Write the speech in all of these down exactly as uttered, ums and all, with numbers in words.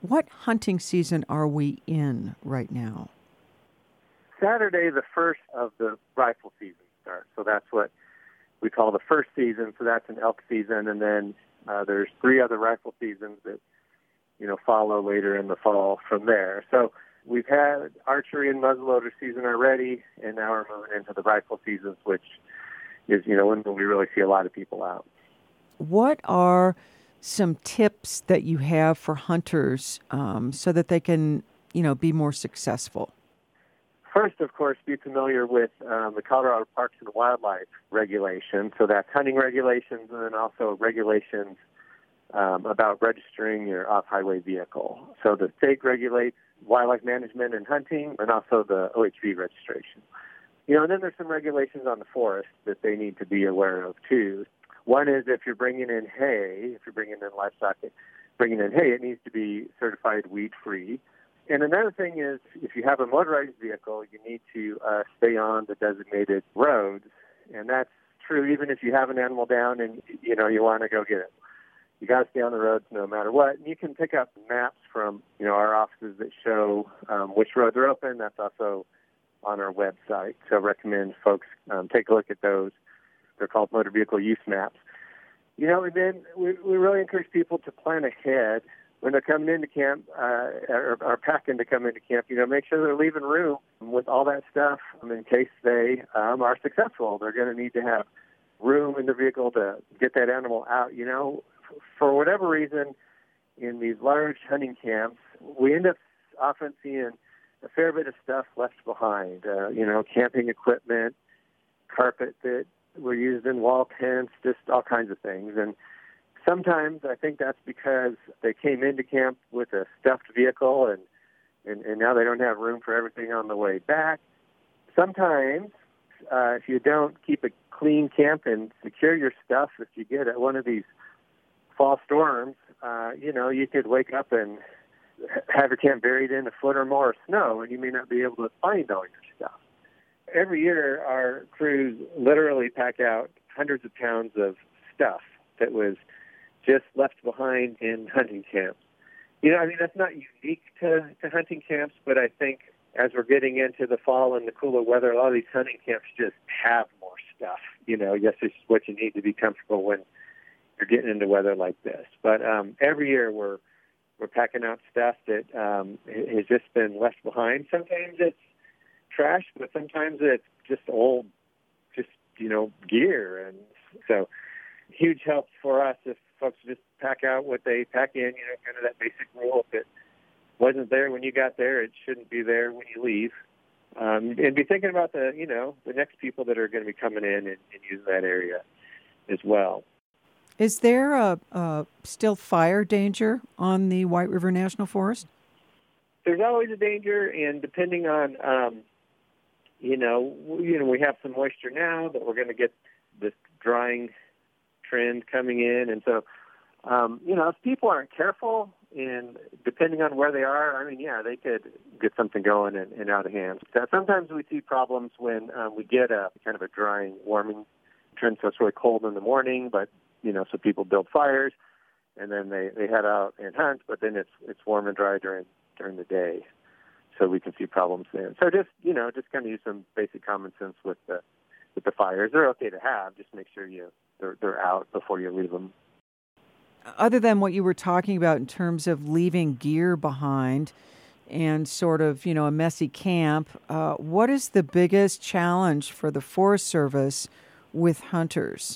What hunting season are we in right now? Saturday, the first of the rifle season starts. So that's what we call the first season. So that's an elk season. And then uh, there's three other rifle seasons that, you know, follow later in the fall from there. So we've had archery and muzzleloader season already, and now we're moving into the rifle seasons, which is, you know, when we really see a lot of people out. What are some tips that you have for hunters um, so that they can, you know, be more successful? First, of course, be familiar with um, the Colorado Parks and Wildlife regulations. So that's hunting regulations, and then also regulations um, about registering your off-highway vehicle. So the state regulates wildlife management and hunting, and also the O H V registration. You know, and then there's some regulations on the forest that they need to be aware of, too. One is if you're bringing in hay, if you're bringing in livestock, bringing in hay, it needs to be certified weed-free. And another thing is, if you have a motorized vehicle, you need to uh, stay on the designated roads. And that's true even if you have an animal down and, you know, you want to go get it. You got to stay on the roads no matter what. And you can pick up maps from, you know, our offices that show um, which roads are open. That's also on our website. So I recommend folks um, take a look at those. They're called motor vehicle use maps. You know, and then we, we really encourage people to plan ahead when they're coming into camp uh, or, or packing to come into camp. You know, make sure they're leaving room with all that stuff in case they um, are successful. They're going to need to have room in the vehicle to get that animal out. You know, for whatever reason, in these large hunting camps, we end up often seeing a fair bit of stuff left behind. Uh, you know, camping equipment, carpet that were used in wall tents, just all kinds of things. And sometimes I think that's because they came into camp with a stuffed vehicle and, and, and now they don't have room for everything on the way back. Sometimes uh, if you don't keep a clean camp and secure your stuff, if you get at one of these fall storms, uh, you know, you could wake up and have your camp buried in a foot or more of snow, and you may not be able to find all your stuff. Every year, our crews literally pack out hundreds of pounds of stuff that was just left behind in hunting camps. You know, I mean, that's not unique to, to hunting camps, but I think as we're getting into the fall and the cooler weather, a lot of these hunting camps just have more stuff. You know, yes, it's what you need to be comfortable when you're getting into weather like this. But um, every year we're we're packing out stuff that um, has just been left behind. Sometimes it's trash, but sometimes it's just old, just, you know, gear. And so huge help for us if folks just pack out what they pack in, you know, kind of that basic rule. If it wasn't there when you got there, it shouldn't be there when you leave. Um, and be thinking about the, you know, the next people that are going to be coming in and, and using that area as well. Is there a, a still fire danger on the White River National Forest? There's always a danger, and depending on, um, you know, you know, we have some moisture now, but we're going to get this drying trend coming in, and so, um, you know, if people aren't careful, and depending on where they are, I mean, yeah, they could get something going and, and out of hand. So sometimes we see problems when um, we get a kind of a drying, warming trend, so it's really cold in the morning, but you know, so people build fires, and then they, they head out and hunt, but then it's it's warm and dry during during the day, so we can see problems then. So just, you know, just kind of use some basic common sense with the with the fires. They're okay to have, just make sure you they're they're out before you leave them. Other than what you were talking about in terms of leaving gear behind and sort of, you know, a messy camp, uh, what is the biggest challenge for the Forest Service with hunters?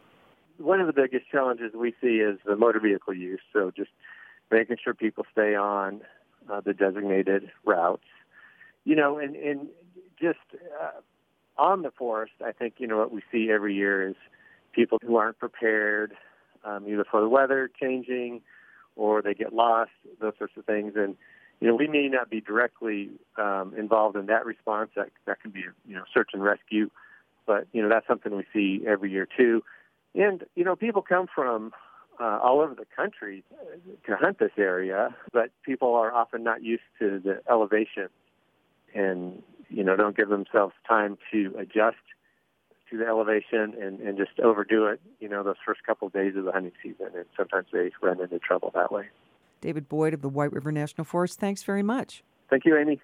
One of the biggest challenges we see is the motor vehicle use, so just making sure people stay on uh, the designated routes. You know, and, and just uh, on the forest, I think, you know, what we see every year is people who aren't prepared, um, either for the weather changing or they get lost, those sorts of things. And, you know, we may not be directly um, involved in that response. That, that can be, you know, search and rescue. But, you know, that's something we see every year, too. And, you know, people come from uh, all over the country to hunt this area, but people are often not used to the elevation and, you know, don't give themselves time to adjust to the elevation and, and just overdo it, you know, those first couple of days of the hunting season. And sometimes they run into trouble that way. David Boyd of the White River National Forest, thanks very much. Thank you, Amy.